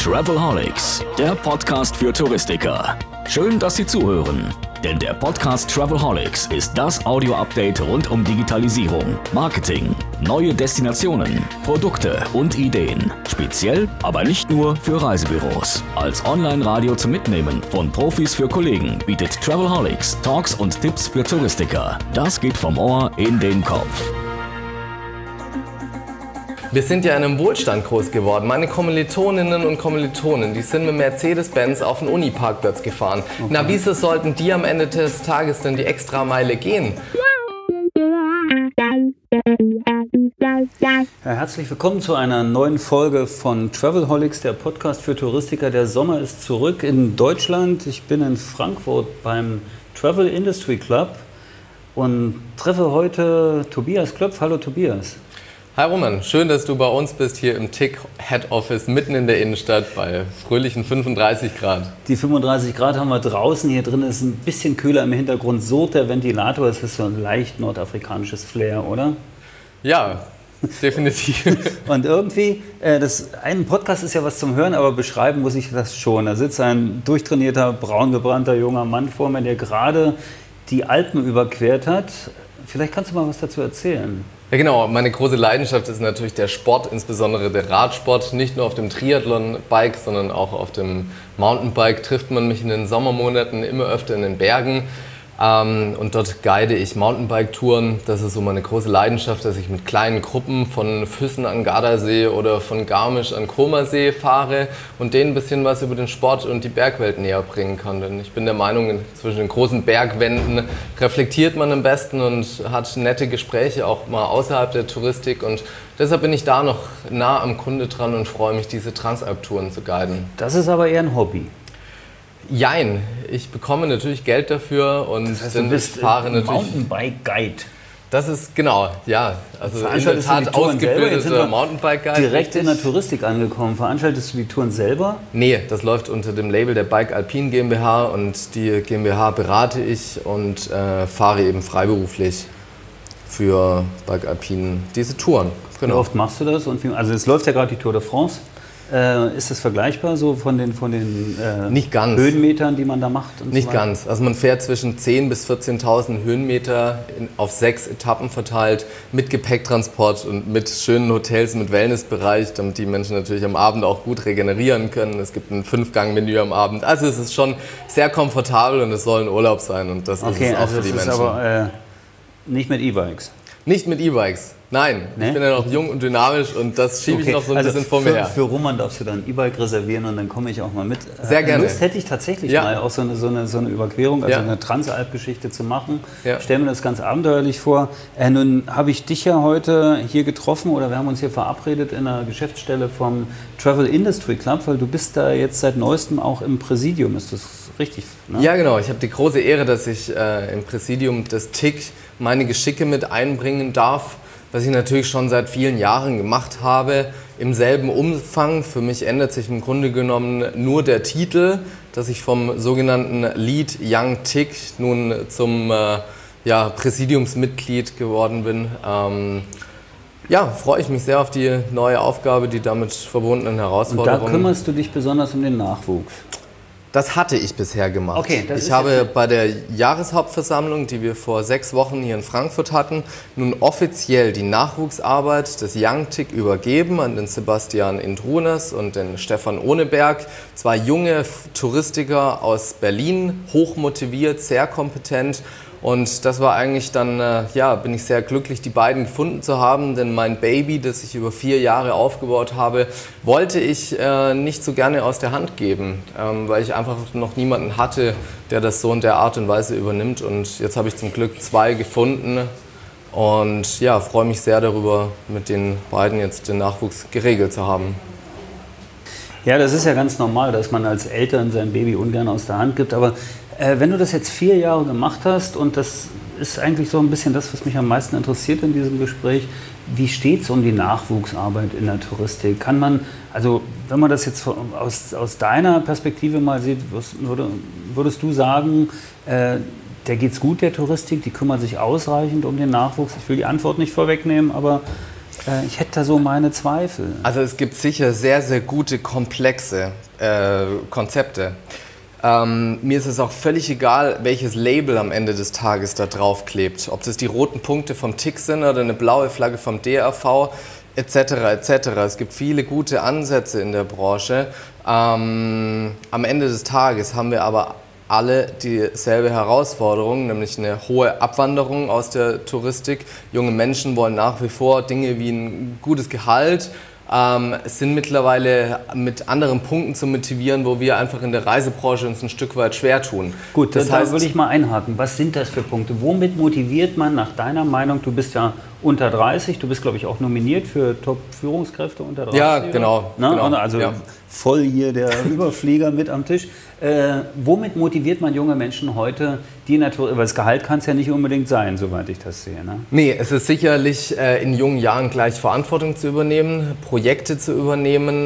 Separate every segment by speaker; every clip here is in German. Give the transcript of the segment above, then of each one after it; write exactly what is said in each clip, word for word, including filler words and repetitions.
Speaker 1: Travelholics, der Podcast für Touristiker. Schön, dass Sie zuhören, denn der Podcast Travelholics ist das Audio-Update rund um Digitalisierung, Marketing, neue Destinationen, Produkte und Ideen. Speziell, aber nicht nur für Reisebüros. Als Online-Radio zum Mitnehmen von Profis für Kollegen bietet Travelholics Talks und Tipps für Touristiker. Das geht vom Ohr in den Kopf.
Speaker 2: Wir sind ja in einem Wohlstand groß geworden. Meine Kommilitoninnen und Kommilitonen, die sind mit Mercedes-Benz auf den Uniparkplatz gefahren. Okay. Na, wieso sollten die am Ende des Tages denn die Extrameile gehen?
Speaker 3: Ja, herzlich willkommen zu einer neuen Folge von Travelholics, der Podcast für Touristiker. Der Sommer ist zurück in Deutschland. Ich bin in Frankfurt beim Travel Industry Club und treffe heute Tobias Klöpf. Hallo Tobias.
Speaker 2: Hi Roman, schön, dass du bei uns bist, hier im T I C Head Office mitten in der Innenstadt bei fröhlichen fünfunddreißig Grad.
Speaker 3: Die fünfunddreißig Grad haben wir draußen, hier drin ist ein bisschen kühler, im Hintergrund surrt der Ventilator, es ist so ein leicht nordafrikanisches Flair, oder?
Speaker 2: Ja, definitiv.
Speaker 3: Und irgendwie, äh, das ein Podcast ist ja was zum Hören, aber beschreiben muss ich das schon. Da sitzt ein durchtrainierter, braungebrannter junger Mann vor mir, der gerade die Alpen überquert hat. Vielleicht kannst du mal was dazu erzählen.
Speaker 2: Ja genau, meine große Leidenschaft ist natürlich der Sport, insbesondere der Radsport. Nicht nur auf dem Triathlon-Bike, sondern auch auf dem Mountainbike trifft man mich in den Sommermonaten immer öfter in den Bergen. Ähm, und dort guide ich Mountainbike-Touren. Das ist so meine große Leidenschaft, dass ich mit kleinen Gruppen von Füssen an Gardasee oder von Garmisch an Comersee fahre und denen ein bisschen was über den Sport und die Bergwelt näher bringen kann. Denn ich bin der Meinung, zwischen den großen Bergwänden reflektiert man am besten und hat nette Gespräche auch mal außerhalb der Touristik. Und deshalb bin ich da noch nah am Kunde dran und freue mich, diese Transalp-Touren zu guiden.
Speaker 3: Das ist aber eher ein Hobby.
Speaker 2: Jein, ich bekomme natürlich Geld dafür und
Speaker 3: das heißt, du bist
Speaker 2: fahre natürlich.
Speaker 3: Mountainbike Guide.
Speaker 2: Das ist genau, ja, also in der Tat ausgebildeter Mountainbike Guide.
Speaker 3: Direkt
Speaker 2: richtig.
Speaker 3: In der Touristik angekommen. Veranstaltest du die Touren selber?
Speaker 2: Nee, das läuft unter dem Label der Bike Alpine GmbH und die GmbH berate ich und äh, fahre eben freiberuflich für Bike Alpine diese Touren.
Speaker 3: Genau. Wie oft machst du das? Und wie, also es läuft ja gerade die Tour de France. Äh, ist das vergleichbar so von den, von den äh,
Speaker 2: Nicht ganz.
Speaker 3: Höhenmetern, die man da macht? Und
Speaker 2: Nicht
Speaker 3: so weiter?
Speaker 2: ganz. Also man fährt zwischen zehntausend bis vierzehntausend Höhenmeter in, auf sechs Etappen verteilt mit Gepäcktransport und mit schönen Hotels, mit Wellnessbereich, damit die Menschen natürlich am Abend auch gut regenerieren können. Es gibt ein Fünf-Gang-Menü am Abend. Also es ist schon sehr komfortabel und es soll ein Urlaub sein und das
Speaker 3: okay,
Speaker 2: ist es auch
Speaker 3: also
Speaker 2: für die
Speaker 3: ist
Speaker 2: Menschen.
Speaker 3: Aber äh, nicht mit E-Bikes?
Speaker 2: Nicht mit E-Bikes. Nein, nee? Ich bin ja noch jung und dynamisch und das schiebe okay. ich noch so ein
Speaker 3: also
Speaker 2: bisschen vor
Speaker 3: für,
Speaker 2: mir her.
Speaker 3: Für Roman darfst du dann ein E-Bike reservieren und dann komme ich auch mal mit.
Speaker 2: Sehr gerne.
Speaker 3: Lust hätte ich tatsächlich
Speaker 2: ja.
Speaker 3: mal auch so eine, so eine, so eine Überquerung, also
Speaker 2: ja.
Speaker 3: eine Transalp-Geschichte zu machen.
Speaker 2: Ja.
Speaker 3: Stell mir das ganz abenteuerlich vor. Äh, nun habe ich dich ja heute hier getroffen oder wir haben uns hier verabredet in der Geschäftsstelle vom Travel Industry Club, weil du bist da jetzt seit neuestem auch im Präsidium, ist das richtig? Ne?
Speaker 2: Ja genau, ich habe die große Ehre, dass ich äh, im Präsidium des T I C meine Geschicke mit einbringen darf. Was ich natürlich schon seit vielen Jahren gemacht habe, im selben Umfang. Für mich ändert sich im Grunde genommen nur der Titel, dass ich vom sogenannten Lead Young T I C nun zum äh, ja, Präsidiumsmitglied geworden bin. Ähm, ja, freue ich mich sehr auf die neue Aufgabe, die damit verbundenen Herausforderungen.
Speaker 3: Und da kümmerst du dich besonders um den Nachwuchs?
Speaker 2: Das hatte ich bisher gemacht.
Speaker 3: Okay, das
Speaker 2: ich
Speaker 3: ist
Speaker 2: habe bei der Jahreshauptversammlung, die wir vor sechs Wochen hier in Frankfurt hatten, nun offiziell die Nachwuchsarbeit des Young T I C übergeben an den Sebastian Indrunas und den Stefan Ohneberg. Zwei junge Touristiker aus Berlin, hochmotiviert, sehr kompetent. Und das war eigentlich dann, äh, ja, bin ich sehr glücklich, die beiden gefunden zu haben, denn mein Baby, das ich über vier Jahre aufgebaut habe, wollte ich äh, nicht so gerne aus der Hand geben, ähm, weil ich einfach noch niemanden hatte, der das so in der Art und Weise übernimmt. Und jetzt habe ich zum Glück zwei gefunden und ja, freue mich sehr darüber, mit den beiden jetzt den Nachwuchs geregelt zu haben.
Speaker 3: Ja, das ist ja ganz normal, dass man als Eltern sein Baby ungern aus der Hand gibt, aber Äh, wenn du das jetzt vier Jahre gemacht hast, und das ist eigentlich so ein bisschen das, was mich am meisten interessiert in diesem Gespräch, wie steht es um die Nachwuchsarbeit in der Touristik? Kann man, also wenn man das jetzt aus, aus deiner Perspektive mal sieht, was, würde, würdest du sagen, äh, der geht's gut, der Touristik, die kümmert sich ausreichend um den Nachwuchs? Ich will die Antwort nicht vorwegnehmen, aber Äh, ich hätte da so meine Zweifel.
Speaker 2: Also es gibt sicher sehr, sehr gute, komplexe äh, Konzepte. Ähm, mir ist es auch völlig egal, welches Label am Ende des Tages da drauf klebt. Ob das die roten Punkte vom T I C sind oder eine blaue Flagge vom D R V, et cetera et cetera. Es gibt viele gute Ansätze in der Branche. Ähm, am Ende des Tages haben wir aber alle dieselbe Herausforderung, nämlich eine hohe Abwanderung aus der Touristik. Junge Menschen wollen nach wie vor Dinge wie ein gutes Gehalt, ähm, sind mittlerweile mit anderen Punkten zu motivieren, wo wir einfach in der Reisebranche uns ein Stück weit schwer tun.
Speaker 3: Gut, das da heißt, würde ich mal einhaken. Was sind das für Punkte? Womit motiviert man nach deiner Meinung, du bist ja unter dreißig, du bist, glaube ich, auch nominiert für Top-Führungskräfte unter dreißig.
Speaker 2: Ja, genau.
Speaker 3: genau.
Speaker 2: genau
Speaker 3: also
Speaker 2: ja.
Speaker 3: voll hier der Überflieger mit am Tisch. Äh, womit motiviert man junge Menschen heute, die Natur, weil das Gehalt kann es ja nicht unbedingt sein, soweit ich das sehe. Ne?
Speaker 2: Nee, es ist sicherlich äh, in jungen Jahren gleich Verantwortung zu übernehmen, Projekte zu übernehmen,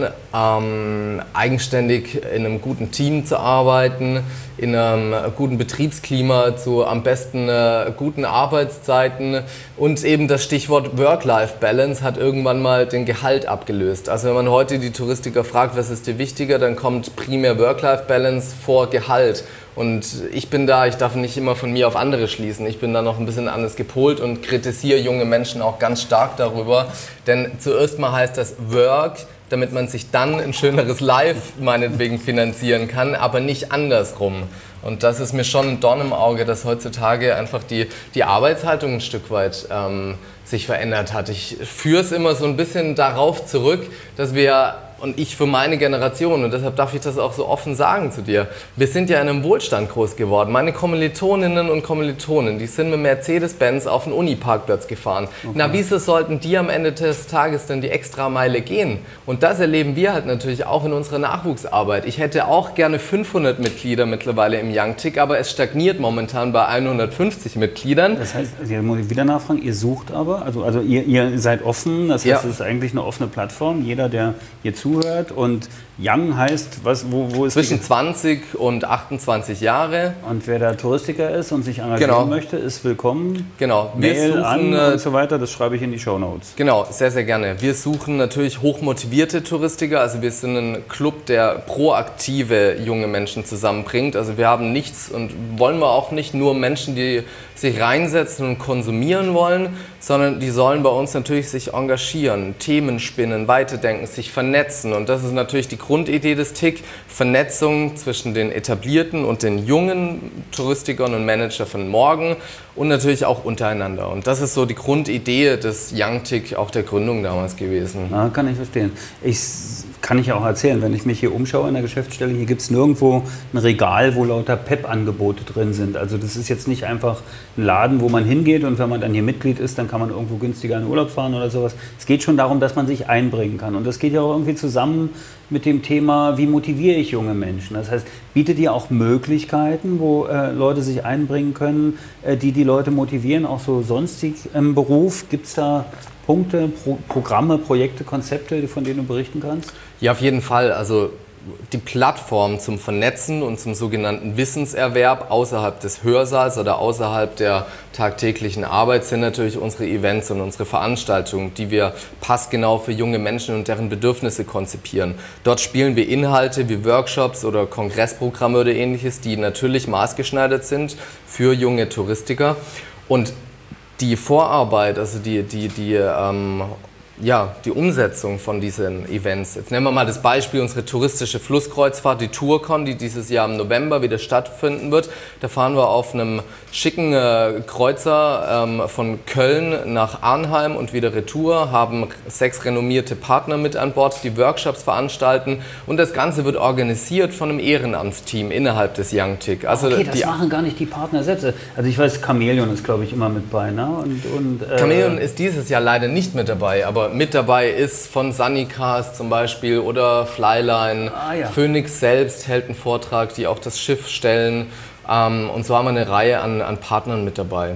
Speaker 2: ähm, eigenständig in einem guten Team zu arbeiten, in einem guten Betriebsklima, zu am besten äh, guten Arbeitszeiten und eben das Stichwort Work-Life-Balance hat irgendwann mal den Gehalt abgelöst. Also wenn man heute die Touristiker fragt, was ist dir wichtiger, dann kommt primär Work-Life-Balance vor Gehalt. Und ich bin da, ich darf nicht immer von mir auf andere schließen. Ich bin da noch ein bisschen anders gepolt und kritisiere junge Menschen auch ganz stark darüber. Denn zuerst mal heißt das Work, damit man sich dann ein schöneres Life meinetwegen finanzieren kann, aber nicht andersrum. Und das ist mir schon ein Dorn im Auge, dass heutzutage einfach die, die Arbeitshaltung ein Stück weit ähm, sich verändert hat. Ich führe es immer so ein bisschen darauf zurück, dass wir, und ich für meine Generation, und deshalb darf ich das auch so offen sagen zu dir, wir sind ja in einem Wohlstand groß geworden. Meine Kommilitoninnen und Kommilitonen, die sind mit Mercedes-Benz auf den Uniparkplatz gefahren. Okay. Na, wieso sollten die am Ende des Tages denn die Extrameile gehen? Und das erleben wir halt natürlich auch in unserer Nachwuchsarbeit. Ich hätte auch gerne fünfhundert Mitglieder mittlerweile im Youngtik, aber es stagniert momentan bei hundertfünfzig Mitgliedern.
Speaker 3: Das heißt, jetzt muss ich wieder nachfragen, ihr sucht aber, also, also ihr, ihr seid offen, das heißt, ja. Es ist eigentlich eine offene Plattform. Jeder, der hier zuhört, und Young heißt, was, wo, wo ist
Speaker 2: zwischen zwanzig und achtundzwanzig Jahre.
Speaker 3: Und wer da Touristiker ist und sich engagieren
Speaker 2: genau.
Speaker 3: möchte, ist willkommen.
Speaker 2: Genau. Wir
Speaker 3: Mail
Speaker 2: suchen,
Speaker 3: an und so weiter, das schreibe ich in die Shownotes.
Speaker 2: Genau, sehr, sehr gerne. Wir suchen natürlich hochmotivierte Touristiker, also wir sind ein Club, der proaktive junge Menschen zusammenbringt. Also wir haben nichts und wollen wir auch nicht nur Menschen, die sich reinsetzen und konsumieren wollen, sondern die sollen bei uns natürlich sich engagieren, Themen spinnen, weiterdenken, sich vernetzen. Und das ist natürlich die Grundidee des T I C, Vernetzung zwischen den etablierten und den jungen Touristikern und Manager von morgen und natürlich auch untereinander. Und das ist so die Grundidee des Youngtik, auch der Gründung damals gewesen.
Speaker 3: Ja, kann ich verstehen. Ich kann ich auch erzählen, wenn ich mich hier umschaue in der Geschäftsstelle, hier gibt es nirgendwo ein Regal, wo lauter P E P-Angebote drin sind. Also das ist jetzt nicht einfach ein Laden, wo man hingeht und wenn man dann hier Mitglied ist, dann kann man irgendwo günstiger in Urlaub fahren oder sowas. Es geht schon darum, dass man sich einbringen kann. Und das geht ja auch irgendwie zusammen mit dem Thema, wie motiviere ich junge Menschen. Das heißt, bietet ihr auch Möglichkeiten, wo äh, Leute sich einbringen können, äh, die die Leute motivieren, auch so sonstig im Beruf? Gibt es da Punkte, Pro Programme, Projekte, Konzepte, von denen du berichten kannst?
Speaker 2: Ja, auf jeden Fall. Also die Plattform zum Vernetzen und zum sogenannten Wissenserwerb außerhalb des Hörsaals oder außerhalb der tagtäglichen Arbeit sind natürlich unsere Events und unsere Veranstaltungen, die wir passgenau für junge Menschen und deren Bedürfnisse konzipieren. Dort spielen wir Inhalte wie Workshops oder Kongressprogramme oder ähnliches, die natürlich maßgeschneidert sind für junge Touristiker. Und die Vorarbeit, also die, die, die ähm, ja, die Umsetzung von diesen Events. Jetzt nehmen wir mal das Beispiel, unsere touristische Flusskreuzfahrt, die Tourcon, die dieses Jahr im November wieder stattfinden wird. Da fahren wir auf einem schicken äh, Kreuzer ähm, von Köln nach Arnheim und wieder retour, haben sechs renommierte Partner mit an Bord, die Workshops veranstalten und das Ganze wird organisiert von einem Ehrenamtsteam innerhalb des Youngtik. Also
Speaker 3: okay, das
Speaker 2: die
Speaker 3: machen gar nicht die Partner selbst. Also ich weiß, Chamäleon ist, glaube ich, immer mit bei, ne? Und, und, äh
Speaker 2: Chamäleon ist dieses Jahr leider nicht mit dabei, aber mit dabei ist von Sunnycast zum Beispiel oder Flyline.
Speaker 3: Ah, ja.
Speaker 2: Phoenix selbst hält einen Vortrag, die auch das Schiff stellen. Ähm, und so haben wir eine Reihe an, an Partnern mit dabei.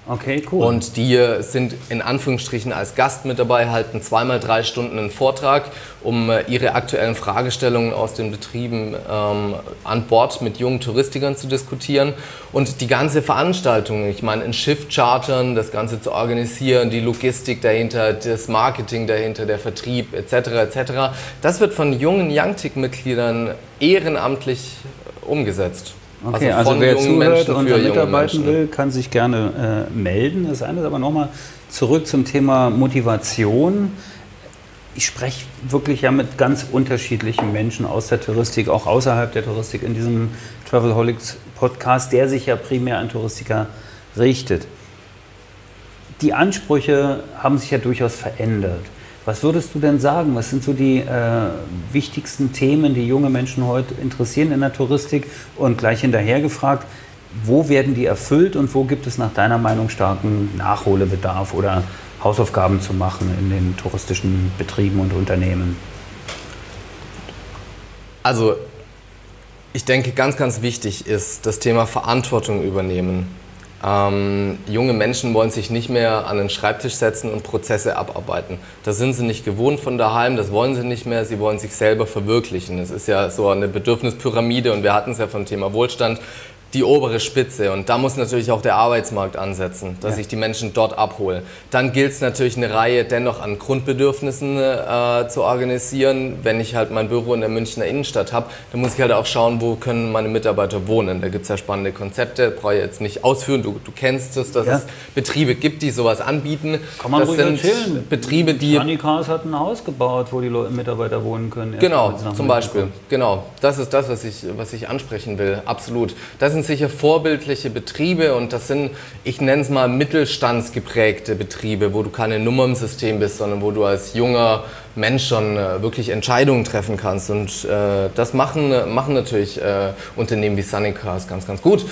Speaker 3: Okay, cool.
Speaker 2: Und die sind in Anführungsstrichen als Gast mit dabei, halten zweimal drei Stunden einen Vortrag, um ihre aktuellen Fragestellungen aus den Betrieben ähm, an Bord mit jungen Touristikern zu diskutieren. Und die ganze Veranstaltung, ich meine, ein Schiff chartern, das Ganze zu organisieren, die Logistik dahinter, das Marketing dahinter, der Vertrieb et cetera et cetera, das wird von jungen Youngtik-Mitgliedern ehrenamtlich umgesetzt.
Speaker 3: Okay, also, also wer zuhört und da mitarbeiten will, kann sich gerne äh, melden. Das eine ist aber nochmal zurück zum Thema Motivation. Ich spreche wirklich ja mit ganz unterschiedlichen Menschen aus der Touristik, auch außerhalb der Touristik in diesem Travelholics Podcast, der sich ja primär an Touristiker richtet. Die Ansprüche haben sich ja durchaus verändert. Was würdest du denn sagen? Was sind so die äh, wichtigsten Themen, die junge Menschen heute interessieren in der Touristik? Und gleich hinterher gefragt, wo werden die erfüllt und wo gibt es nach deiner Meinung starken Nachholbedarf oder Hausaufgaben zu machen in den touristischen Betrieben und Unternehmen?
Speaker 2: Also ich denke, ganz, ganz wichtig ist das Thema Verantwortung übernehmen. Ähm, junge Menschen wollen sich nicht mehr an den Schreibtisch setzen und Prozesse abarbeiten. Das sind sie nicht gewohnt von daheim, das wollen sie nicht mehr, sie wollen sich selber verwirklichen. Es ist ja so eine Bedürfnispyramide und wir hatten es ja vom Thema Wohlstand, die obere Spitze, und da muss natürlich auch der Arbeitsmarkt ansetzen, dass ja. ich die Menschen dort abhole. Dann gilt es natürlich eine Reihe dennoch an Grundbedürfnissen äh, zu organisieren. Wenn ich halt mein Büro in der Münchner Innenstadt habe, dann muss ich halt auch schauen, wo können meine Mitarbeiter wohnen. Da gibt es ja spannende Konzepte, brauche ich jetzt nicht ausführen, du, du kennst es, dass ja. es Betriebe gibt, die sowas anbieten.
Speaker 3: Kann man
Speaker 2: das
Speaker 3: ruhig
Speaker 2: sind
Speaker 3: erzählen.
Speaker 2: Betriebe, die...
Speaker 3: Sunnycars hat ein Haus gebaut, wo die Leute, Mitarbeiter wohnen können.
Speaker 2: Genau, zum Beispiel. Genau, das ist das, was ich, was ich ansprechen will, absolut. Das sind sicher vorbildliche Betriebe und das sind, ich nenne es mal, mittelstandsgeprägte Betriebe, wo du keine Nummer im System bist, sondern wo du als junger Mensch schon äh, wirklich Entscheidungen treffen kannst. Und äh, das machen, machen natürlich äh, Unternehmen wie Sunnycars ganz, ganz gut.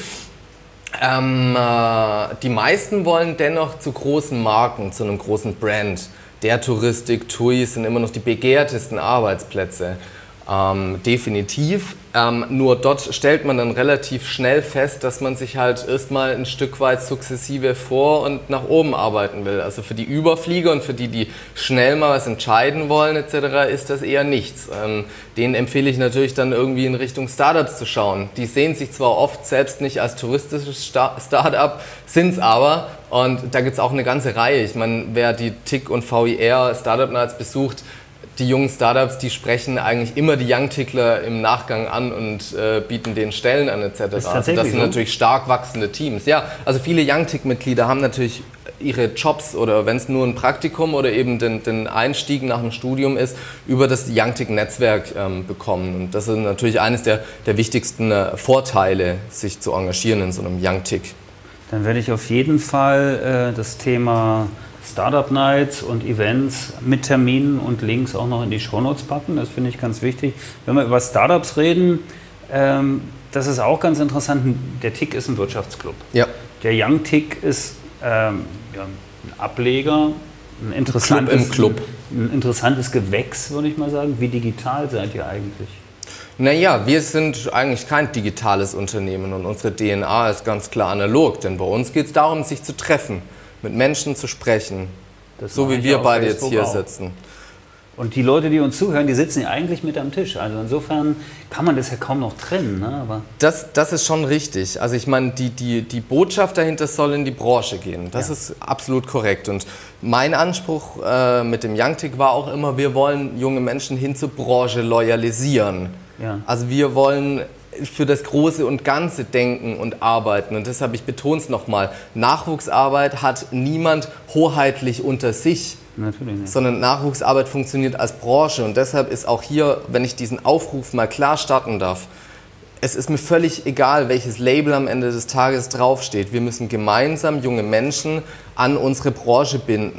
Speaker 2: Ähm, äh, die meisten wollen dennoch zu großen Marken, zu einem großen Brand. Der Touristik, T U I sind immer noch die begehrtesten Arbeitsplätze. Ähm, definitiv. Ähm, nur dort stellt man dann relativ schnell fest, dass man sich halt erstmal ein Stück weit sukzessive vor und nach oben arbeiten will. Also für die Überflieger und für die, die schnell mal was entscheiden wollen et cetera, ist das eher nichts. Ähm, denen empfehle ich natürlich dann irgendwie in Richtung Startups zu schauen. Die sehen sich zwar oft selbst nicht als touristisches Star- Startup, sind es aber. Und da gibt es auch eine ganze Reihe. Ich meine, wer die T I C und V I R Startup Nights besucht, die jungen Startups, die sprechen eigentlich immer die Youngtikler im Nachgang an und äh, bieten denen Stellen an et cetera. Also das sind so? natürlich stark wachsende Teams. Ja, also viele Youngtik-Mitglieder haben natürlich ihre Jobs oder wenn es nur ein Praktikum oder eben den, den Einstieg nach dem Studium ist, über das Youngtik-Netzwerk ähm, bekommen. Und das ist natürlich eines der, der wichtigsten äh, Vorteile, sich zu engagieren in so einem Youngtik.
Speaker 3: Dann werde ich auf jeden Fall äh, das Thema Startup Nights und Events mit Terminen und Links auch noch in die Shownotes packen. Das finde ich ganz wichtig. Wenn wir über Startups reden, ähm, das ist auch ganz interessant. Der T I C ist ein Wirtschaftsclub.
Speaker 2: Ja.
Speaker 3: Der Youngtik ist ähm, ja, ein Ableger, ein interessantes,
Speaker 2: Club im Club.
Speaker 3: Ein, ein interessantes Gewächs, würde ich mal sagen. Wie digital seid ihr eigentlich?
Speaker 2: Naja, wir sind eigentlich kein digitales Unternehmen und unsere D N A ist ganz klar analog, denn bei uns geht es darum, sich zu treffen, mit Menschen zu sprechen, das so wie wir beide jetzt hier auch. sitzen.
Speaker 3: Und die Leute, die uns zuhören, die sitzen ja eigentlich mit am Tisch. Also insofern kann man das ja kaum noch trennen. Ne? Aber
Speaker 2: das, das ist schon richtig. Also ich meine, die, die, die Botschaft dahinter soll in die Branche gehen. Das ja. ist absolut korrekt. Und mein Anspruch äh, mit dem Youngtik war auch immer, wir wollen junge Menschen hin zur Branche loyalisieren. Ja. Also wir wollen für das Große und Ganze denken und arbeiten. Und deshalb, ich betone es nochmal, Nachwuchsarbeit hat niemand hoheitlich unter sich,
Speaker 3: Natürlich nicht.
Speaker 2: sondern Nachwuchsarbeit funktioniert als Branche. Und deshalb ist auch hier, wenn ich diesen Aufruf mal klar starten darf, es ist mir völlig egal, welches Label am Ende des Tages draufsteht. Wir müssen gemeinsam junge Menschen an unsere Branche binden.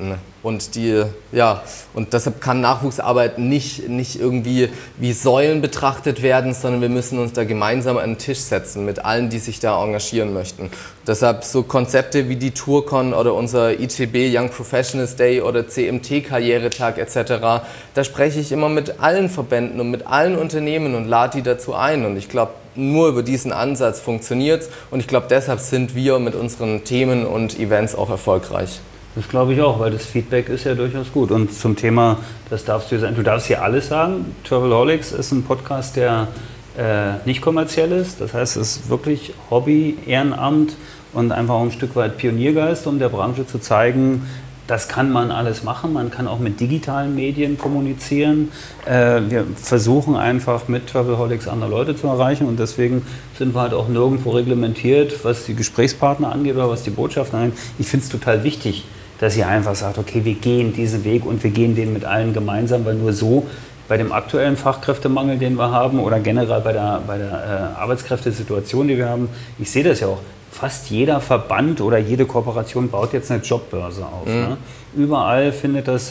Speaker 2: Und, die, ja, und deshalb kann Nachwuchsarbeit nicht, nicht irgendwie wie Säulen betrachtet werden, sondern wir müssen uns da gemeinsam an den Tisch setzen mit allen, die sich da engagieren möchten. Deshalb so Konzepte wie die TourCon oder unser I T B Young Professionals Day oder C M T Karrieretag et cetera, da spreche ich immer mit allen Verbänden und mit allen Unternehmen und lade die dazu ein. Und ich glaube, nur über diesen Ansatz funktioniert es. Und ich glaube, deshalb sind wir mit unseren Themen und Events auch erfolgreich.
Speaker 3: Das glaube ich auch, weil das Feedback ist ja durchaus gut. Und zum Thema, das darfst du sagen, du darfst hier alles sagen. Travelholics ist ein Podcast, der äh, nicht kommerziell ist. Das heißt, es ist wirklich Hobby, Ehrenamt und einfach auch ein Stück weit Pioniergeist, um der Branche zu zeigen, das kann man alles machen. Man kann auch mit digitalen Medien kommunizieren. Äh, wir versuchen einfach mit Travelholics andere Leute zu erreichen und deswegen sind wir halt auch nirgendwo reglementiert, was die Gesprächspartner angeht oder was die Botschaften angeht. Ich finde es total wichtig, dass ihr einfach sagt, okay, wir gehen diesen Weg und wir gehen den mit allen gemeinsam, weil nur so bei dem aktuellen Fachkräftemangel, den wir haben oder generell bei der, bei der äh, Arbeitskräftesituation, die wir haben, ich sehe das ja auch, fast jeder Verband oder jede Kooperation baut jetzt eine Jobbörse auf. Mhm. Ne? Überall findet das,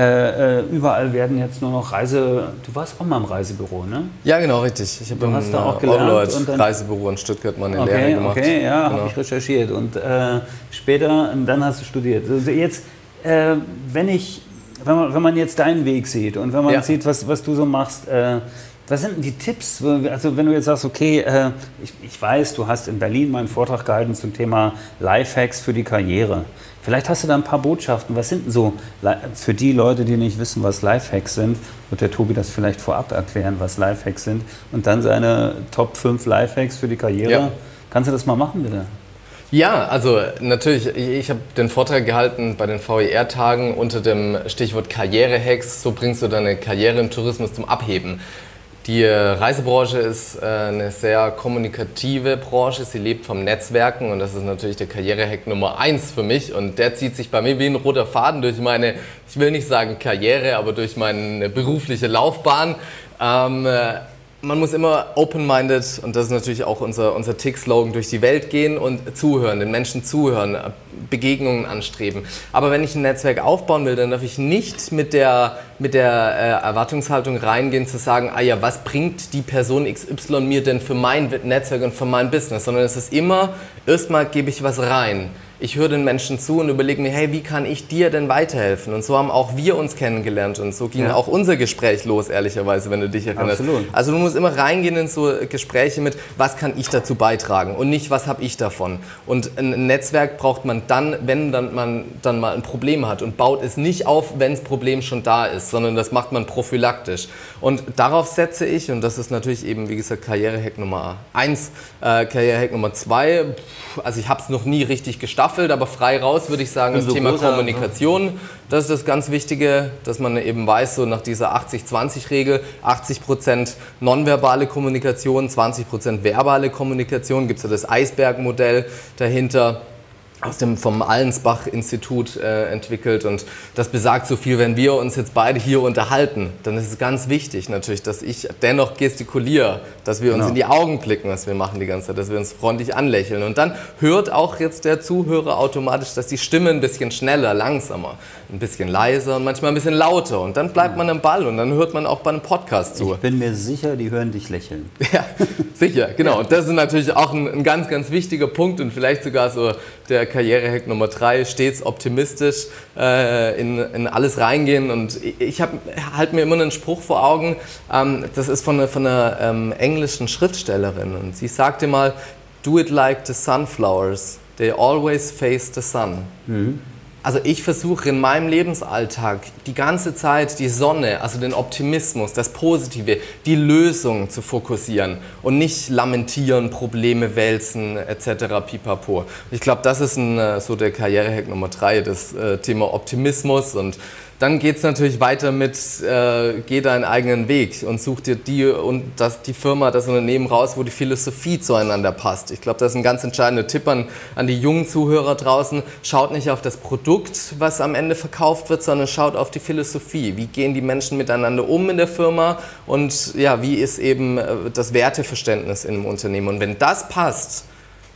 Speaker 3: äh, überall werden jetzt nur noch Reise... Du warst auch mal im Reisebüro, ne?
Speaker 2: Ja, genau, richtig. Ich habe im
Speaker 3: da auch gelernt
Speaker 2: und dann, Reisebüro in Stuttgart mal eine
Speaker 3: okay,
Speaker 2: Lehre gemacht.
Speaker 3: Okay, ja,
Speaker 2: genau.
Speaker 3: habe ich recherchiert. Und äh, später, und dann hast du studiert. Also jetzt, äh, wenn ich, wenn man, wenn man jetzt deinen Weg sieht und wenn man ja. sieht, was, was du so machst, äh, was sind denn die Tipps? Also wenn du jetzt sagst, okay, äh, ich, ich weiß, du hast in Berlin mal einen Vortrag gehalten zum Thema Lifehacks für die Karriere. Vielleicht hast du da ein paar Botschaften. Was sind denn so, für die Leute, die nicht wissen, was Lifehacks sind, wird der Tobi das vielleicht vorab erklären, was Lifehacks sind und dann seine Top fünf Lifehacks für die Karriere. Ja. Kannst du das mal machen, bitte?
Speaker 2: Ja, also natürlich, ich, ich habe den Vortrag gehalten bei den V E R-Tagen unter dem Stichwort Karrierehacks. So bringst du deine Karriere im Tourismus zum Abheben. Die Reisebranche ist eine sehr kommunikative Branche, sie lebt vom Netzwerken und das ist natürlich der Karrierehack Nummer eins für mich und der zieht sich bei mir wie ein roter Faden durch meine, ich will nicht sagen Karriere, aber durch meine berufliche Laufbahn. Ähm, Man muss immer open-minded, und das ist natürlich auch unser, unser Tick-Slogan, durch die Welt gehen und zuhören, den Menschen zuhören, Begegnungen anstreben. Aber wenn ich ein Netzwerk aufbauen will, dann darf ich nicht mit der, mit der äh, Erwartungshaltung reingehen, zu sagen, ah ja, was bringt die Person X Y mir denn für mein Netzwerk und für mein Business, sondern es ist immer, erstmal gebe ich was rein. Ich höre den Menschen zu und überlege mir, hey, wie kann ich dir denn weiterhelfen? Und so haben auch wir uns kennengelernt und so ging ja. auch unser Gespräch los, ehrlicherweise, wenn du dich erinnerst.
Speaker 3: Absolut.
Speaker 2: Also du musst immer reingehen in so Gespräche mit, was kann ich dazu beitragen und nicht, was habe ich davon. Und ein Netzwerk braucht man dann, wenn dann man dann mal ein Problem hat und baut es nicht auf, wenn das Problem schon da ist, sondern das macht man prophylaktisch. Und darauf setze ich, und das ist natürlich eben, wie gesagt, Karrierehack Nummer eins, äh, Karrierehack Nummer zwei, also ich habe es noch nie richtig gestaffelt, aber frei raus würde ich sagen, das
Speaker 3: so
Speaker 2: Thema Kommunikation, das ist das ganz Wichtige, dass man eben weiß, so nach dieser achtzig zwanzig Regel, achtzig Prozent nonverbale Kommunikation, zwanzig Prozent verbale Kommunikation, gibt es ja das Eisbergmodell dahinter. Aus dem vom Allensbach-Institut äh, entwickelt und das besagt so viel, wenn wir uns jetzt beide hier unterhalten, dann ist es ganz wichtig natürlich, dass ich dennoch gestikuliere, dass wir uns genau. in die Augen blicken, was wir machen die ganze Zeit, dass wir uns freundlich anlächeln und dann hört auch jetzt der Zuhörer automatisch, dass die Stimme ein bisschen schneller, langsamer, ein bisschen leiser und manchmal ein bisschen lauter und dann bleibt man am Ball und dann hört man auch bei einem Podcast zu.
Speaker 3: Ich bin mir sicher, die hören dich lächeln.
Speaker 2: Ja, sicher, genau. Und das ist natürlich auch ein, ein ganz, ganz wichtiger Punkt und vielleicht sogar so der Karrierehack Nummer drei, stets optimistisch äh, in, in alles reingehen. Und ich, ich halte mir immer einen Spruch vor Augen, ähm, das ist von einer, von einer ähm, englischen Schriftstellerin. Und sie sagte mal, do it like the sunflowers, they always face the sun. Mhm. Also ich versuche in meinem Lebensalltag die ganze Zeit die Sonne, also den Optimismus, das Positive, die Lösung zu fokussieren und nicht lamentieren, Probleme wälzen et cetera pipapo. Ich glaube, das ist ein, so der Karrierehack Nummer drei, das äh, Thema Optimismus und dann geht es natürlich weiter mit, äh, geh deinen eigenen Weg und such dir die und das, die Firma, das Unternehmen raus, wo die Philosophie zueinander passt. Ich glaube, das ist ein ganz entscheidender Tipp an, an die jungen Zuhörer draußen. Schaut nicht auf das Produkt, was am Ende verkauft wird, sondern schaut auf die Philosophie. Wie gehen die Menschen miteinander um in der Firma und ja, wie ist eben das Werteverständnis im Unternehmen. Und wenn das passt,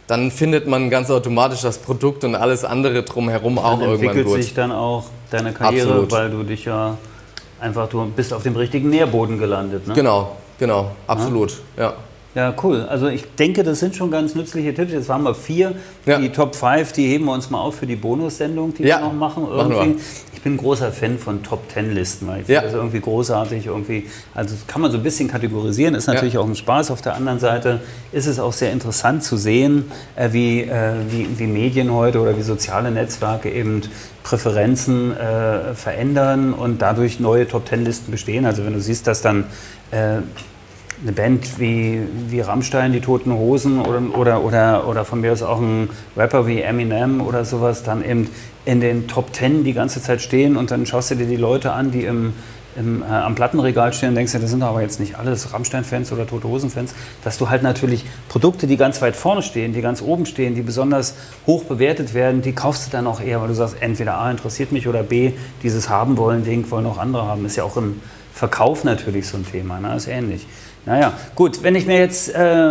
Speaker 2: dann findet man ganz automatisch das Produkt und alles andere drumherum auch irgendwann gut.
Speaker 3: Dann entwickelt sich dann auch deine Karriere, Absolut. weil du dich ja einfach, du bist auf dem richtigen Nährboden gelandet. Ne?
Speaker 2: Genau, genau, absolut, ja. ja.
Speaker 3: Ja, cool. Also ich denke, das sind schon ganz nützliche Tipps. Jetzt haben wir vier.
Speaker 2: Ja.
Speaker 3: Die Top fünf, die heben wir uns mal auf für die Bonussendung, die
Speaker 2: ja.
Speaker 3: wir noch machen.
Speaker 2: Irgendwie.
Speaker 3: machen wir. Ich bin ein großer Fan von Top zehn Listen, weil ich
Speaker 2: ja.
Speaker 3: finde das irgendwie großartig. Irgendwie. Also das kann man so ein bisschen kategorisieren, ist natürlich ja. auch ein Spaß. Auf der anderen Seite ist es auch sehr interessant zu sehen, äh, wie, äh, wie, wie Medien heute oder wie soziale Netzwerke eben Präferenzen äh, verändern und dadurch neue Top zehn Listen bestehen. Also wenn du siehst, dass dann äh, eine Band wie, wie Rammstein, die Toten Hosen oder, oder, oder, oder von mir aus auch ein Rapper wie Eminem oder sowas dann eben in den Top zehn die ganze Zeit stehen und dann schaust du dir die Leute an, die im, im, äh, am Plattenregal stehen und denkst dir, das sind aber jetzt nicht alles Rammstein-Fans oder Tote Hosen-Fans, dass du halt natürlich Produkte, die ganz weit vorne stehen, die ganz oben stehen, die besonders hoch bewertet werden, die kaufst du dann auch eher, weil du sagst, entweder A, interessiert mich oder B, dieses haben wollen, Ding wollen auch andere haben. Ist ja auch im Verkauf natürlich so ein Thema, ne? Ist ähnlich. Naja, gut, wenn ich mir jetzt äh,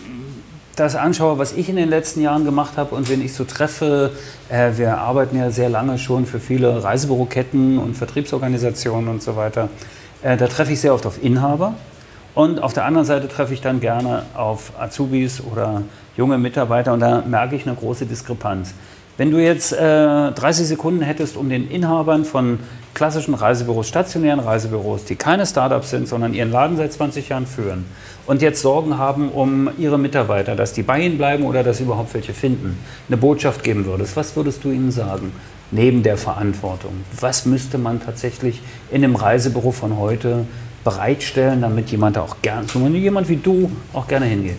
Speaker 3: das anschaue, was ich in den letzten Jahren gemacht habe und wenn ich so treffe, äh, wir arbeiten ja sehr lange schon für viele Reisebüroketten und Vertriebsorganisationen und so weiter, äh, da treffe ich sehr oft auf Inhaber und auf der anderen Seite treffe ich dann gerne auf Azubis oder junge Mitarbeiter und da merke ich eine große Diskrepanz. Wenn du jetzt äh, dreißig Sekunden hättest, um den Inhabern von klassischen Reisebüros, stationären Reisebüros, die keine Startups sind, sondern ihren Laden seit zwanzig Jahren führen und jetzt Sorgen haben um ihre Mitarbeiter, dass die bei ihnen bleiben oder dass sie überhaupt welche finden, eine Botschaft geben würdest, was würdest du ihnen sagen? Neben der Verantwortung. Was müsste man tatsächlich in einem Reisebüro von heute bereitstellen, damit jemand da auch gerne, jemand wie du auch gerne hingeht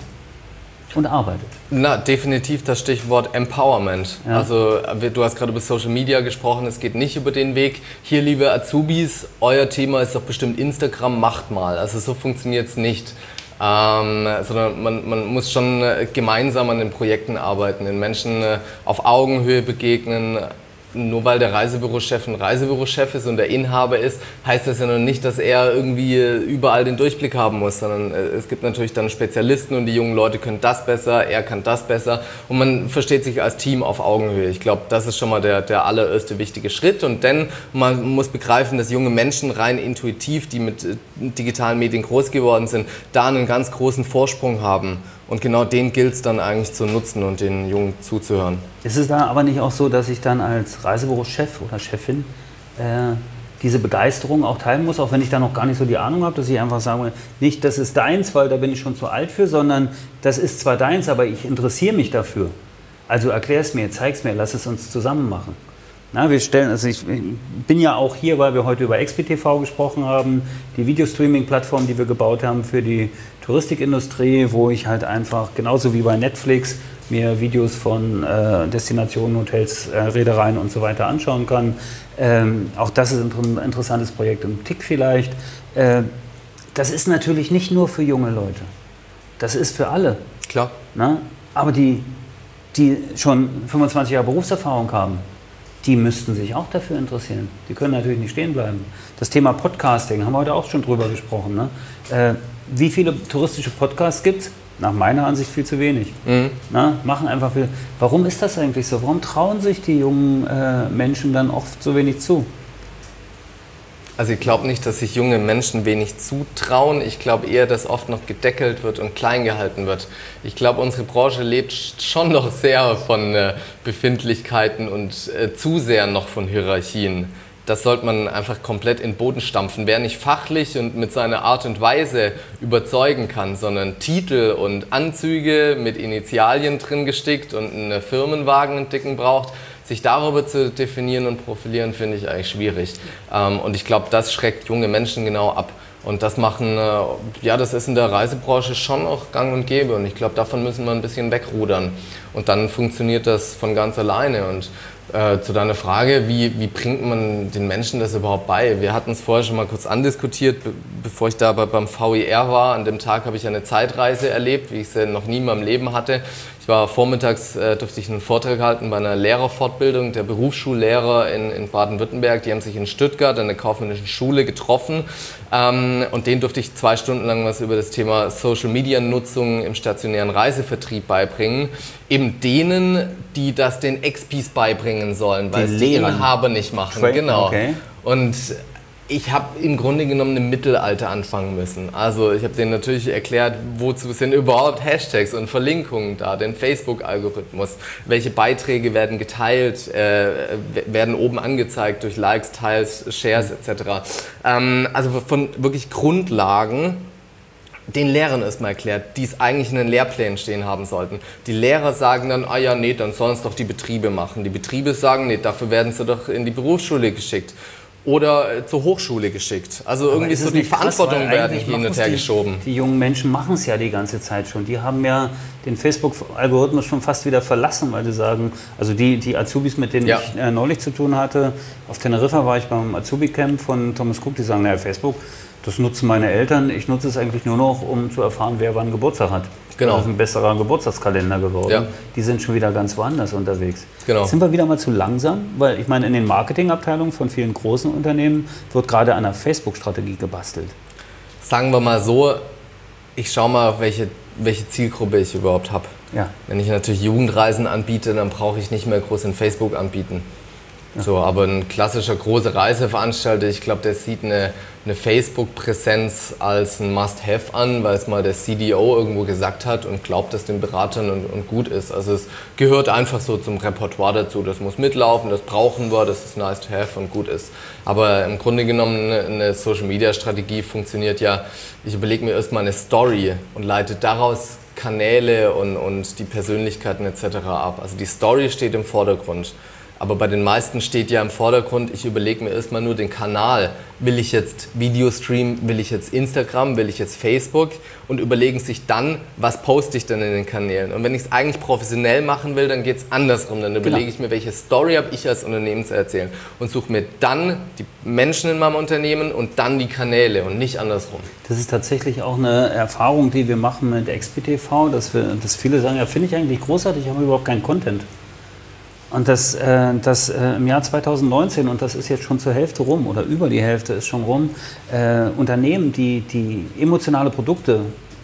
Speaker 3: und arbeitet?
Speaker 2: Na, definitiv das Stichwort Empowerment. Ja. Also du hast gerade über Social Media gesprochen, es geht nicht über den Weg. Hier, liebe Azubis, euer Thema ist doch bestimmt Instagram, macht mal. Also so funktioniert es nicht. Ähm, sondern man, man muss schon gemeinsam an den Projekten arbeiten, den Menschen auf Augenhöhe begegnen. Nur weil der Reisebürochef ein Reisebürochef ist und der Inhaber ist, heißt das ja noch nicht, dass er irgendwie überall den Durchblick haben muss, sondern es gibt natürlich dann Spezialisten und die jungen Leute können das besser, er kann das besser und man versteht sich als Team auf Augenhöhe. Ich glaube, das ist schon mal der, der allererste wichtige Schritt und dann man muss begreifen, dass junge Menschen rein intuitiv, die mit digitalen Medien groß geworden sind, da einen ganz großen Vorsprung haben. Und genau den gilt es dann eigentlich zu nutzen und den Jungen zuzuhören.
Speaker 3: Ist es da aber nicht auch so, dass ich dann als Reisebürochef oder Chefin äh, diese Begeisterung auch teilen muss, auch wenn ich da noch gar nicht so die Ahnung habe, dass ich einfach sage, nicht das ist deins, weil da bin ich schon zu alt für, sondern das ist zwar deins, aber ich interessiere mich dafür. Also erklär es mir, zeig es mir, lass es uns zusammen machen. Na, wir stellen, also ich bin ja auch hier, weil wir heute über X P T V gesprochen haben, die Videostreaming-Plattform, die wir gebaut haben für die Touristikindustrie, wo ich halt einfach, genauso wie bei Netflix, mir Videos von äh, Destinationen, Hotels, äh, Reedereien und so weiter anschauen kann. Ähm, auch das ist ein interessantes Projekt im Tick vielleicht. Äh, das ist natürlich nicht nur für junge Leute, das ist für alle.
Speaker 2: Klar.
Speaker 3: Na? Aber die, die schon fünfundzwanzig Jahre Berufserfahrung haben, die müssten sich auch dafür interessieren. Die können natürlich nicht stehen bleiben. Das Thema Podcasting, haben wir heute auch schon drüber gesprochen. Ne? Äh, wie viele touristische Podcasts gibt es? Nach meiner Ansicht viel zu wenig. Mhm. Na, machen einfach viel. Warum ist das eigentlich so? Warum trauen sich die jungen äh, Menschen dann oft so wenig zu?
Speaker 2: Also ich glaube nicht, dass sich junge Menschen wenig zutrauen. Ich glaube eher, dass oft noch gedeckelt wird und klein gehalten wird. Ich glaube, unsere Branche lebt schon noch sehr von äh, Befindlichkeiten und äh, zu sehr noch von Hierarchien. Das sollte man einfach komplett in den Boden stampfen. Wer nicht fachlich und mit seiner Art und Weise überzeugen kann, sondern Titel und Anzüge mit Initialien drin gestickt und einen Firmenwagen, einen dicken braucht, sich darüber zu definieren und profilieren, finde ich eigentlich schwierig. Und ich glaube, das schreckt junge Menschen genau ab. Und das machen, ja, das ist in der Reisebranche schon auch gang und gäbe. Und ich glaube, davon müssen wir ein bisschen wegrudern. Und dann funktioniert das von ganz alleine. Und äh, zu deiner Frage, wie, wie bringt man den Menschen das überhaupt bei? Wir hatten es vorher schon mal kurz andiskutiert, be bevor ich da beim V I R war. An dem Tag habe ich eine Zeitreise erlebt, wie ich sie noch nie in meinem Leben hatte. Ich war vormittags, äh, durfte ich einen Vortrag halten bei einer Lehrerfortbildung der Berufsschullehrer in, in Baden-Württemberg. Die haben sich in Stuttgart an der kaufmännischen Schule getroffen ähm, und denen durfte ich zwei Stunden lang was über das Thema Social-Media-Nutzung im stationären Reisevertrieb beibringen. Eben denen, die das den Expis beibringen sollen, weil es die Inhaber nicht machen.
Speaker 3: Train,
Speaker 2: genau.
Speaker 3: Okay.
Speaker 2: Und ich habe im Grunde genommen im Mittelalter anfangen müssen. Also ich habe denen natürlich erklärt, wozu sind überhaupt Hashtags und Verlinkungen da, den Facebook-Algorithmus, welche Beiträge werden geteilt, äh, werden oben angezeigt durch Likes, Teils, Shares et cetera. Ähm, also von wirklich Grundlagen den Lehrern erstmal erklärt, die es eigentlich in den Lehrplänen stehen haben sollten. Die Lehrer sagen dann, ah ja, nee, dann sollen es doch die Betriebe machen. Die Betriebe sagen, nee, dafür werden sie doch in die Berufsschule geschickt. Oder zur Hochschule geschickt. Also aber irgendwie so die Verantwortung werden hin und her
Speaker 3: die,
Speaker 2: geschoben.
Speaker 3: Die jungen Menschen machen es ja die ganze Zeit schon. Die haben ja den Facebook-Algorithmus schon fast wieder verlassen, weil sie sagen, also die, die Azubis, mit denen ja. ich äh, neulich zu tun hatte, auf Teneriffa war ich beim Azubi-Camp von Thomas Cook, die sagen, naja, Facebook, das nutzen meine Eltern, ich nutze es eigentlich nur noch, um zu erfahren, wer wann Geburtstag hat.
Speaker 2: Genau.
Speaker 3: Das ist ein besserer Geburtstagskalender geworden. Ja. Die sind schon wieder ganz woanders unterwegs.
Speaker 2: Genau.
Speaker 3: Sind wir wieder mal zu langsam? Weil ich meine, in den Marketingabteilungen von vielen großen Unternehmen wird gerade an einer Facebook-Strategie gebastelt.
Speaker 2: Sagen wir mal so, ich schaue mal, welche, welche Zielgruppe ich überhaupt habe.
Speaker 3: Ja.
Speaker 2: Wenn ich natürlich Jugendreisen anbiete, dann brauche ich nicht mehr groß in Facebook anbieten. Ja. So, aber ein klassischer großer Reiseveranstalter, ich glaube, der sieht eine, eine Facebook-Präsenz als ein Must-Have an, weil es mal der C D O irgendwo gesagt hat und glaubt es den Beratern und, und gut ist. Also es gehört einfach so zum Repertoire dazu. Das muss mitlaufen, das brauchen wir, das ist nice to have und gut ist. Aber im Grunde genommen eine, eine Social-Media-Strategie funktioniert ja, ich überlege mir erstmal eine Story und leite daraus Kanäle und, und die Persönlichkeiten et cetera ab. Also die Story steht im Vordergrund. Aber bei den meisten steht ja im Vordergrund, ich überlege mir erstmal nur den Kanal. Will ich jetzt Video streamen, will ich jetzt Instagram, will ich jetzt Facebook und überlegen sich dann, was poste ich denn in den Kanälen. Und wenn ich es eigentlich professionell machen will, dann geht es andersrum. Dann überlege ich mir, welche Story habe ich als Unternehmen zu erzählen und suche mir dann die Menschen in meinem Unternehmen und dann die Kanäle und nicht andersrum.
Speaker 3: Das ist tatsächlich auch eine Erfahrung, die wir machen mit X P T V, dass, wir, dass viele sagen, ja, finde ich eigentlich großartig, ich habe überhaupt keinen Content. Und das, äh, das äh, im Jahr zweitausendneunzehn, und das ist jetzt schon zur Hälfte rum, oder über die Hälfte ist schon rum, äh, Unternehmen, die, die emotionale Produkte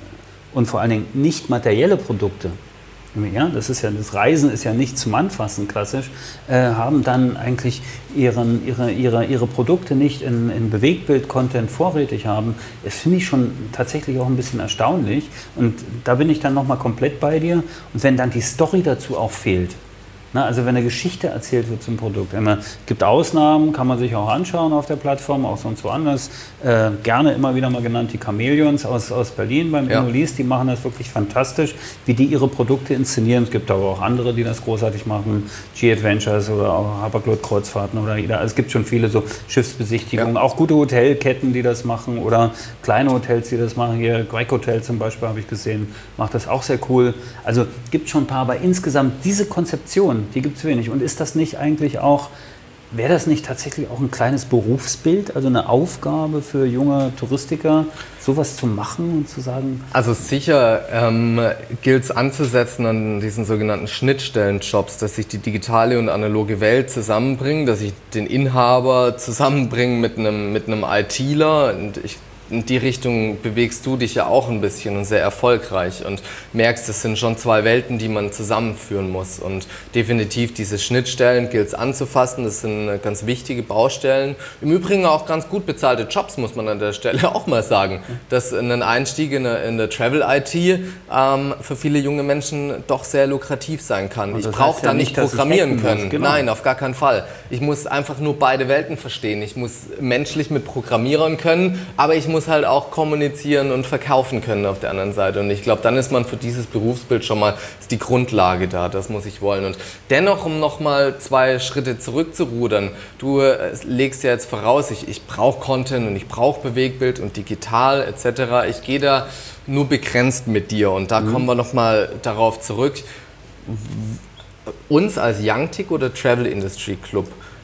Speaker 3: und vor allen Dingen nicht materielle Produkte, ja, das ist ja, das Reisen ist ja nicht zum Anfassen klassisch, äh, haben dann eigentlich ihren, ihre, ihre, ihre Produkte nicht in, in Bewegtbild-Content vorrätig haben. Das finde ich schon tatsächlich auch ein bisschen erstaunlich. Und da bin ich dann nochmal komplett bei dir. Und wenn dann die Story dazu auch fehlt, na, also wenn eine Geschichte erzählt wird zum Produkt. Es gibt Ausnahmen, kann man sich auch anschauen auf der Plattform, auch sonst woanders. Äh, gerne immer wieder mal genannt die Chameleons aus, aus Berlin beim
Speaker 2: ja.
Speaker 3: Innolis, die machen das wirklich fantastisch, wie die ihre Produkte inszenieren. Es gibt aber auch andere, die das großartig machen, G-Adventures oder auch Hapag-Lloyd-Kreuzfahrten oder jeder. Also es gibt schon viele so Schiffsbesichtigungen, ja. auch gute Hotelketten, die das machen oder kleine Hotels, die das machen. Hier Greg Hotel zum Beispiel habe ich gesehen, macht das auch sehr cool. Also gibt schon ein paar, aber insgesamt diese Konzeption, die gibt es wenig. Und ist das nicht eigentlich auch, wäre das nicht tatsächlich auch ein kleines Berufsbild, also eine Aufgabe für junge Touristiker, sowas zu machen und zu sagen?
Speaker 2: Also sicher ähm, gilt es anzusetzen an diesen sogenannten Schnittstellenjobs, dass sich die digitale und analoge Welt zusammenbringen, dass ich den Inhaber zusammenbringe mit einem, mit einem ITler. Und ich in die Richtung bewegst du dich ja auch ein bisschen und sehr erfolgreich und merkst, das sind schon zwei Welten, die man zusammenführen muss. Und definitiv diese Schnittstellen gilt es anzufassen, das sind ganz wichtige Baustellen. Im Übrigen auch ganz gut bezahlte Jobs, muss man an der Stelle auch mal sagen. Dass ein Einstieg in der, in der Travel-I T ähm, für viele junge Menschen doch sehr lukrativ sein kann. Und ich brauche da ja nicht programmieren können. Muss, genau. Nein, auf gar keinen Fall. Ich muss einfach nur beide Welten verstehen. Ich muss menschlich mit Programmierern können, aber ich muss muss halt auch kommunizieren und verkaufen können auf der anderen Seite. Und ich glaube, dann ist man für dieses Berufsbild schon mal, ist die Grundlage da, das muss ich wollen. Und dennoch, um nochmal zwei Schritte zurückzurudern, du äh, legst ja jetzt voraus, ich, ich brauche Content und ich brauche Bewegtbild und digital et cetera. Ich gehe da nur begrenzt mit dir und da mhm. kommen wir nochmal darauf zurück. Uns als Youngtick oder Travel Industry Club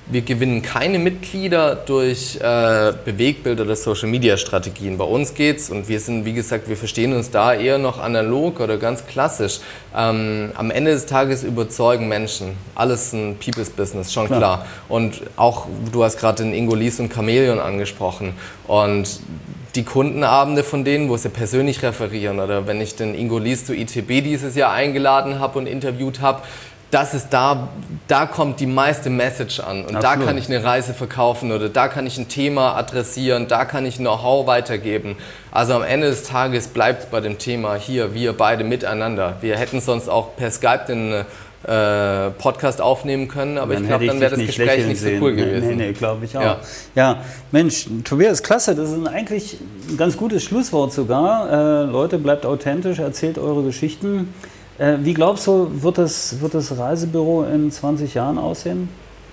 Speaker 2: wir gewinnen keine Mitglieder durch äh, Bewegbilder oder Social-Media-Strategien. Bei uns geht's, und wir sind, wie gesagt, wir verstehen uns da eher noch analog oder ganz klassisch. Ähm, am Ende des Tages überzeugen Menschen. Alles ein People's Business, schon klar. klar. Und auch, du hast gerade den Ingolis und Chamäleon angesprochen. Und die Kundenabende von denen, wo sie persönlich referieren, oder wenn ich den Ingolis zu I T B dieses Jahr eingeladen habe und interviewt habe, das ist da, da kommt die meiste Message an und Absolut. Da kann ich eine Reise verkaufen oder da kann ich ein Thema adressieren, da kann ich Know-how weitergeben. Also am Ende des Tages bleibt es bei dem Thema hier, wir beide miteinander. Wir hätten sonst auch per Skype den äh, Podcast aufnehmen können, aber dann ich glaube, dann wäre das nicht Gespräch nicht so cool
Speaker 3: nee,
Speaker 2: gewesen.
Speaker 3: Nee, nee, glaube ich auch. Ja. ja, Mensch, Tobias, klasse, das ist eigentlich ein ganz gutes Schlusswort sogar. Äh, Leute, bleibt authentisch, erzählt eure Geschichten. Wie glaubst du, wird das, wird das Reisebüro in zwanzig Jahren aussehen?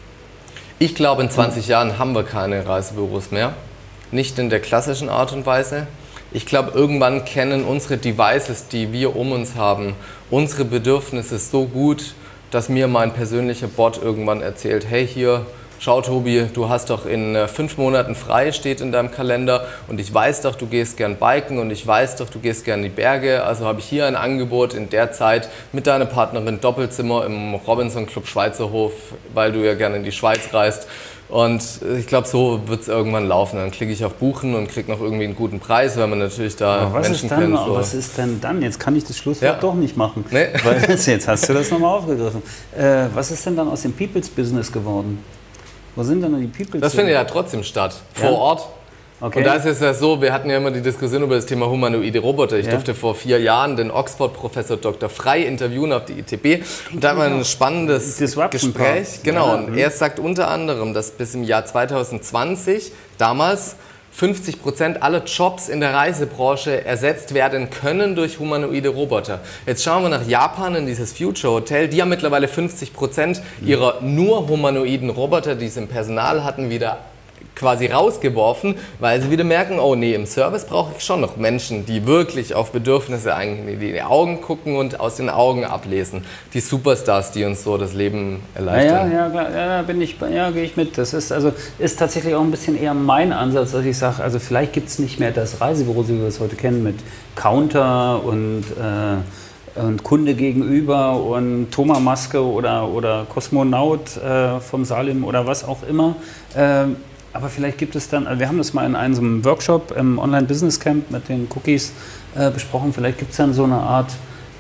Speaker 2: Ich glaube, in zwanzig Jahren haben wir keine Reisebüros mehr. Nicht in der klassischen Art und Weise. Ich glaube, irgendwann kennen unsere Devices, die wir um uns haben, unsere Bedürfnisse so gut, dass mir mein persönlicher Bot irgendwann erzählt, hey hier, schau Tobi, du hast doch in fünf Monaten frei, steht in deinem Kalender, und ich weiß doch, du gehst gern biken und ich weiß doch, du gehst gern in die Berge, also habe ich hier ein Angebot in der Zeit mit deiner Partnerin Doppelzimmer im Robinson Club Schweizerhof, weil du ja gerne in die Schweiz reist. Und ich glaube, so wird es irgendwann laufen. Dann klicke ich auf Buchen und kriege noch irgendwie einen guten Preis, weil man natürlich da
Speaker 3: Aber was
Speaker 2: Menschen
Speaker 3: ist dann,
Speaker 2: kennt. So.
Speaker 3: Was ist denn dann? Jetzt kann ich das Schlusswort
Speaker 2: Ja.
Speaker 3: doch nicht machen.
Speaker 2: Nee.
Speaker 3: Weil jetzt hast du das nochmal aufgegriffen. Äh, was ist denn dann aus dem People's Business geworden? Wo sind denn die People's?
Speaker 2: Das findet ja trotzdem statt, vor
Speaker 3: Ja?
Speaker 2: Ort.
Speaker 3: Okay.
Speaker 2: Und da ist es ja so, wir hatten ja immer die Diskussion über das Thema humanoide Roboter. Ich
Speaker 3: Ja.
Speaker 2: durfte vor vier Jahren den Oxford-Professor Doktor Frey interviewen auf die I T B. Und da haben wir ein spannendes
Speaker 3: Disruption
Speaker 2: Gespräch.
Speaker 3: Part.
Speaker 2: Genau,
Speaker 3: Ja.
Speaker 2: und er sagt unter anderem, dass bis im Jahr zwanzig zwanzig damals fünfzig Prozent aller Jobs in der Reisebranche ersetzt werden können durch humanoide Roboter. Jetzt schauen wir nach Japan in dieses Future Hotel. Die haben mittlerweile fünfzig Prozent ihrer nur humanoiden Roboter, die sie im Personal hatten, wieder quasi rausgeworfen, weil sie wieder merken, oh nee, im Service brauche ich schon noch Menschen, die wirklich auf Bedürfnisse eingehen, die in die Augen gucken und aus den Augen ablesen. Die Superstars, die uns so das Leben erleichtern.
Speaker 3: Ja, ja, ja, ja, bin ich, ja, gehe ich mit. Das ist, also, ist tatsächlich auch ein bisschen eher mein Ansatz, dass ich sage, also vielleicht gibt es nicht mehr das Reisebüro, wie wir es heute kennen, mit Counter und äh, und Kunde gegenüber und Thomas-Maske oder, oder Kosmonaut äh, vom Salim oder was auch immer. Ähm, aber vielleicht gibt es dann, also wir haben das mal in einem Workshop im Online-Business-Camp mit den Cookies äh, besprochen, vielleicht gibt es dann so eine Art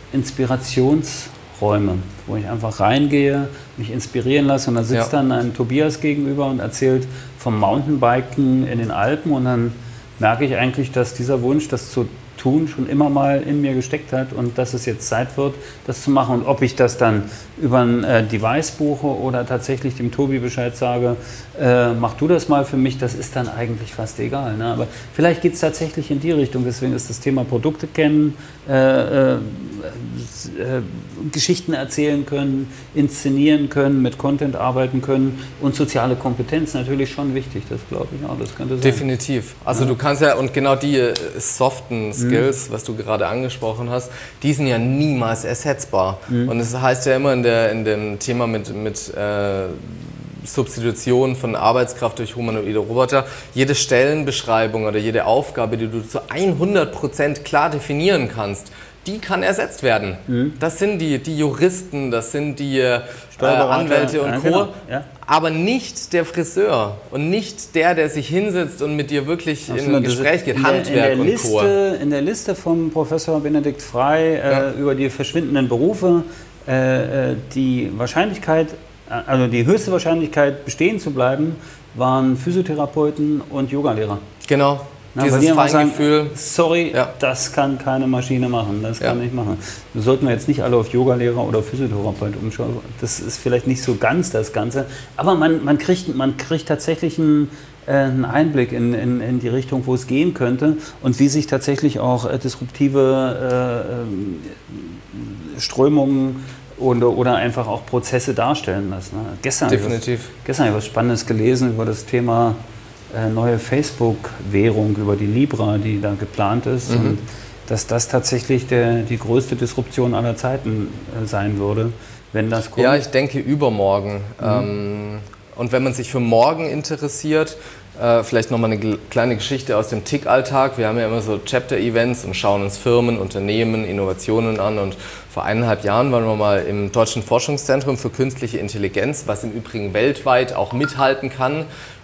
Speaker 3: Inspirationsräume, wo ich einfach reingehe, mich inspirieren lasse und da sitzt ja. dann ein Tobias gegenüber und erzählt vom Mountainbiken in den Alpen und dann merke ich eigentlich, dass dieser Wunsch, das zu tun, schon immer mal in mir gesteckt hat und dass es jetzt Zeit wird, das zu machen. Und ob ich das dann über ein äh, Device buche oder tatsächlich dem Tobi Bescheid sage, äh, mach du das mal für mich, das ist dann eigentlich fast egal. Ne? Aber vielleicht geht es tatsächlich in die Richtung. Deswegen ist das Thema Produkte kennen, äh, äh, äh, Geschichten erzählen können, inszenieren können, mit Content arbeiten können und soziale Kompetenz natürlich schon wichtig. Das glaube ich auch. Das könnte sein.
Speaker 2: Definitiv. Also ja. du kannst ja, und genau die äh, soften Skills, mhm. was du gerade angesprochen hast, die sind ja niemals ersetzbar. Mhm. Und es heißt ja immer in, der, in dem Thema mit, mit äh, Substitution von Arbeitskraft durch humanoide Roboter, jede Stellenbeschreibung oder jede Aufgabe, die du zu hundert Prozent klar definieren kannst, die kann ersetzt werden. Mhm. Das sind die, die Juristen, das sind die äh, Anwälte und
Speaker 3: ja,
Speaker 2: Co.,
Speaker 3: genau. ja.
Speaker 2: aber nicht der Friseur und nicht der, der sich hinsetzt und mit dir wirklich
Speaker 3: also
Speaker 2: in ein Gespräch geht, in Handwerk
Speaker 3: der, in der
Speaker 2: und
Speaker 3: Liste,
Speaker 2: Co.
Speaker 3: In der Liste vom Professor Benedikt Frey äh,
Speaker 2: ja.
Speaker 3: über die verschwindenden Berufe, äh, die Wahrscheinlichkeit, also die höchste Wahrscheinlichkeit bestehen zu bleiben, waren Physiotherapeuten und Yogalehrer.
Speaker 2: Genau.
Speaker 3: Na,
Speaker 2: dieses Feingefühl.
Speaker 3: Sagen, sorry, ja. das kann keine Maschine machen, das kann ja. ich machen. Wir sollten jetzt nicht alle auf Yogalehrer oder Physiotherapeut umschauen. Das ist vielleicht nicht so ganz das Ganze, aber man, man, kriegt, man kriegt tatsächlich einen, äh, einen Einblick in, in, in die Richtung, wo es gehen könnte und wie sich tatsächlich auch äh, disruptive äh, Strömungen oder, oder einfach auch Prozesse darstellen lassen. Gestern
Speaker 2: Definitiv.
Speaker 3: Habe ich, gestern habe ich was Spannendes gelesen über das Thema neue Facebook-Währung, über die Libra, die da geplant ist. Mhm. Und dass das tatsächlich der, die größte Disruption aller Zeiten äh, sein würde, wenn das kommt.
Speaker 2: Ja, ich denke übermorgen. Mhm. Ähm, Und wenn man sich für morgen interessiert, äh, vielleicht nochmal eine kleine Geschichte aus dem Tick-Alltag. Wir haben ja immer so Chapter-Events und schauen uns Firmen, Unternehmen, Innovationen an. Und vor eineinhalb Jahren waren wir mal im Deutschen Forschungszentrum für Künstliche Intelligenz, was im Übrigen weltweit auch mithalten kann,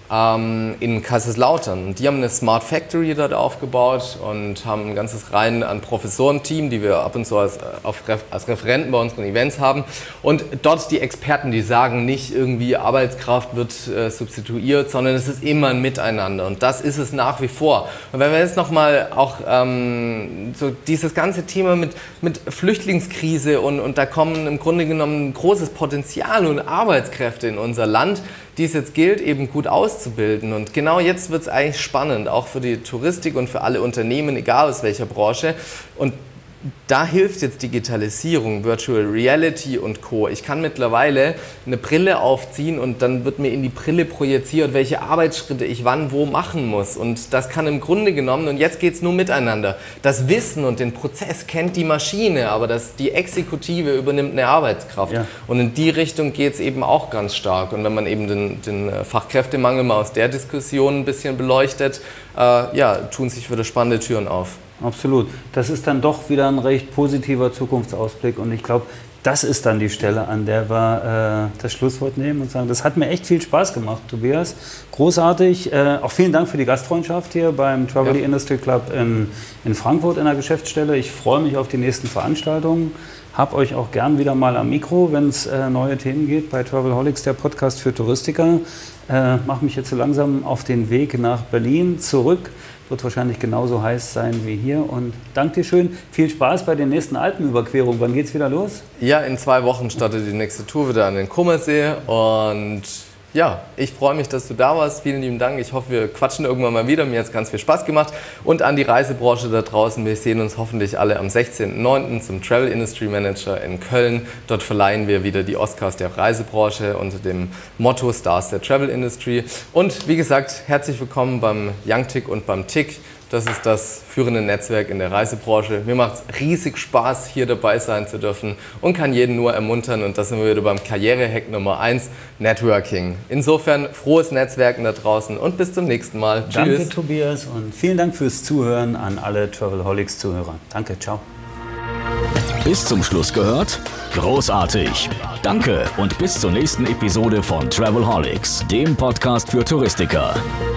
Speaker 2: in Kaiserslautern. Und die haben eine Smart Factory dort aufgebaut und haben ein ganzes Reihen an Professorenteam, die wir ab und zu als, auf, als Referenten bei unseren Events haben. Und dort die Experten, die sagen nicht irgendwie Arbeitskraft wird äh, substituiert, sondern es ist immer ein Miteinander. Und das ist es nach wie vor. Und wenn wir jetzt nochmal auch ähm, so dieses ganze Thema mit, mit Flüchtlingskrise und, und da kommen im Grunde genommen ein großes Potenzial und Arbeitskräfte in unser Land, die es jetzt gilt, eben gut auszubilden. Und genau jetzt wird es eigentlich spannend, auch für die Touristik und für alle Unternehmen, egal aus welcher Branche. Und da hilft jetzt Digitalisierung, Virtual Reality und Co. Ich kann mittlerweile eine Brille aufziehen und dann wird mir in die Brille projiziert, welche Arbeitsschritte ich wann wo machen muss. Und das kann im Grunde genommen, und jetzt geht es nur miteinander, das Wissen und den Prozess kennt die Maschine, aber das, die Exekutive übernimmt eine Arbeitskraft. Ja. Und in die Richtung geht es eben auch ganz stark. Und wenn man eben den, den Fachkräftemangel mal aus der Diskussion ein bisschen beleuchtet, äh, ja, tun sich wieder spannende Türen auf.
Speaker 3: Absolut. Das ist dann doch wieder ein recht positiver Zukunftsausblick und ich glaube, das ist dann die Stelle, an der wir äh, das Schlusswort nehmen und sagen, das hat mir echt viel Spaß gemacht, Tobias. Großartig. Äh, auch vielen Dank für die Gastfreundschaft hier beim Travel ja. Industry Club in, in Frankfurt in der Geschäftsstelle. Ich freue mich auf die nächsten Veranstaltungen. Hab euch auch gern wieder mal am Mikro, wenn es äh, neue Themen geht bei Travelholics, der Podcast für Touristiker. Äh, mache mich jetzt so langsam auf den Weg nach Berlin zurück. Wird wahrscheinlich genauso heiß sein wie hier. Und danke dir schön. Viel Spaß bei den nächsten Alpenüberquerungen. Wann geht's wieder los?
Speaker 2: Ja, in zwei Wochen startet die nächste Tour wieder an den Kummersee. Und ja, ich freue mich, dass du da warst. Vielen lieben Dank. Ich hoffe, wir quatschen irgendwann mal wieder. Mir hat es ganz viel Spaß gemacht. Und an die Reisebranche da draußen. Wir sehen uns hoffentlich alle am sechzehnten neunten zum Travel Industry Manager in Köln. Dort verleihen wir wieder die Oscars der Reisebranche unter dem Motto Stars der Travel Industry. Und wie gesagt, herzlich willkommen beim Young Tick und beim Tick. Das ist das führende Netzwerk in der Reisebranche. Mir macht es riesig Spaß, hier dabei sein zu dürfen und kann jeden nur ermuntern. Und da sind wir wieder beim Karrierehack Nummer eins, Networking. Insofern frohes Netzwerken da draußen und bis zum nächsten Mal.
Speaker 3: Danke,
Speaker 2: Tschüss.
Speaker 3: Tobias, und vielen Dank fürs Zuhören an alle Travelholics-Zuhörer. Danke, ciao.
Speaker 1: Bis zum Schluss gehört? Großartig! Danke und bis zur nächsten Episode von Travelholics, dem Podcast für Touristiker.